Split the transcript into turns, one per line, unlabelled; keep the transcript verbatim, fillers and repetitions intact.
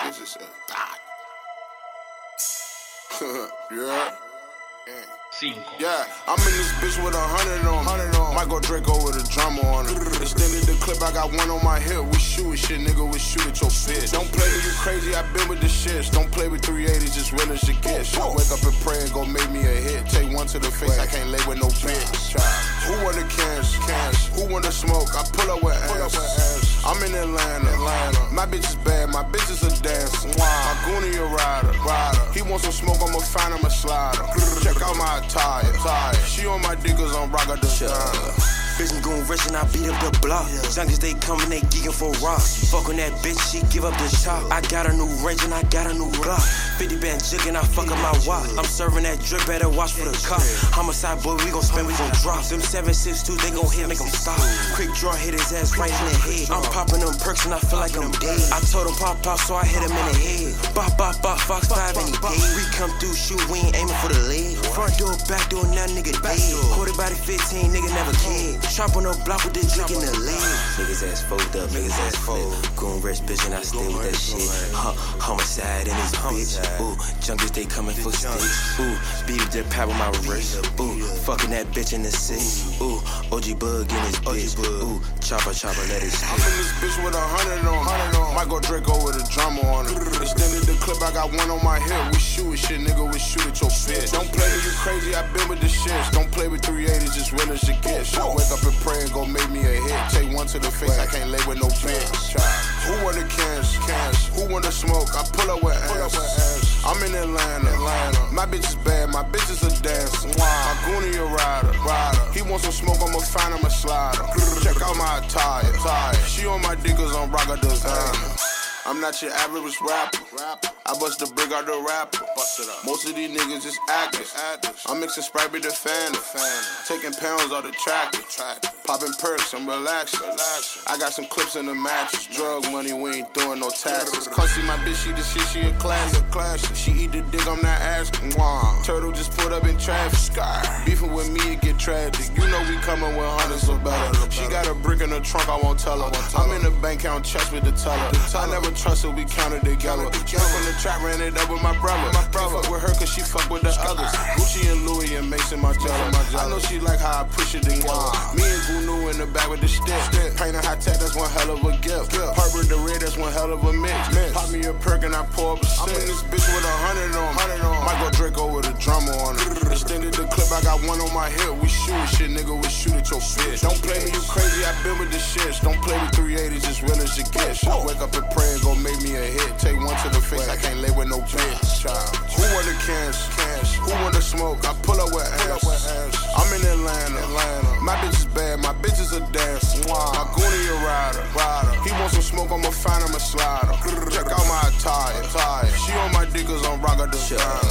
This is a thot. Yeah. Yeah, I'm in this bitch with a hundred on. Might go Draco with a drama on it. Extended the clip, I got one on my hip. We shoot shit, nigga, we shoot at your bitch. Don't play with you crazy, I been with the shits. Don't play with three eighties, just real as it gets. I wake up and pray and go make me a hit. Take one to the face, I can't lay with no bitch. Who want the cash? Cash. Who want the smoke? I pull up with ass. I'm in Atlanta. Atlanta. My bitch is bad, my bitch is a dancer. My goonie a rider. rider. He want some smoke, I'ma find him a slider. Check out my attire. She on my diggers on rocker designer.
Bitch, I'm going rich and I beat up the block. Youngest they coming, they geeking for rock. Fuck on that bitch, she give up the top. I got a new range and I got a new block. fifty band jig and I fuck up my watch. I'm serving that drip, better watch for the cop. Homicide boy, we gon' spend, we gon' drop. Them seven six two, they gon' hit, make them stop. Quick draw, hit his ass right in the head. I'm popping them perks and I feel like I'm dead. I told him pop pop, so I hit him in the head. Bop bop bop, Fox five and he dead. We come through, shoot, we ain't aiming for the leg. Front door, back door, now nigga dead. Quarter body fifteen, nigga never cared. Chop on the block with the drink in the leg. Niggas ass folded up, niggas ass fold. Goon rich bitch and I stay with that shit. Huh, homicide in this bitch. Ooh, junkies they coming for sticks. Ooh, beat up that pad with my wrist. Ooh, fucking that bitch in the six. Ooh, O G bug in this bitch. Ooh, chopper chopper let it stick.
I'm in this bitch with a hundred on. Might go Draco with a drama on it. Extended the clip, I got one on my hip. We shoot shit, nigga, we shoot at your bitch. Don't play with you crazy, I been with the shits. Don't play with three eighties, just real as it gets. I wake up and pray and go make me a hit. Take one to the face, I can't lay with no bitch. Who want the cash? Cash. Who want the smoke? I pull up with ass. I'm in Atlanta. Atlanta. My bitch is bad, my bitch is a dancer. My goonie a rider. rider. He want some smoke, I'ma find him a slider. Check out my attire. She on my diggers on rocker designer. I'm not your average rapper. I bust the brick out the rapper. Most of these niggas is actors. I'm mixing Sprite with the fan. Taking pounds out the tractor. Popping perks, I'm relaxing. I got some clips in the mattress. Drug money, we ain't doing no taxes. Cause see my bitch, she the shit, she a classic. She eat the dick, I'm not asking. Turtle just put up in traffic. Beefing with me, it get tragic. You know we coming with hundreds or better. She got a brick in the trunk, I won't tell her. I'm in the bank count checks with the teller. I never trust her, we counted together. Came from the trap, ran it up with my brother. My brother fuck with her cause she fuck with the others. Gucci and Louis and Mason, my jealous. I know she like how I push it together. Me and Gunu in the back with the stick. Paint a high tech, that's one hell of a gift. Purple the red, that's one hell of a mix. Pop me a perk and I pour up a stick. I'm in this bitch with a hundred on. Might go Draco with a drama on it. Extended the clip, I got one on my hip. We shoot shit, nigga, we shoot at your bitch. Don't play me, you crazy, I been with the shits. Don't play with three eighties, just real as it gets. I wake up and pray and go make me a hit. Take one to the face, I can't lay with no bitch. Who want the cash? Cash. Who want the smoke? I pull up with ass. I'm in Atlanta. Atlanta. My bitch is bad, my bitch is a dancer. My goonie a rider. rider. He want some smoke, I'ma find him a slider. Check out my attire. She on my diggers on rocker design.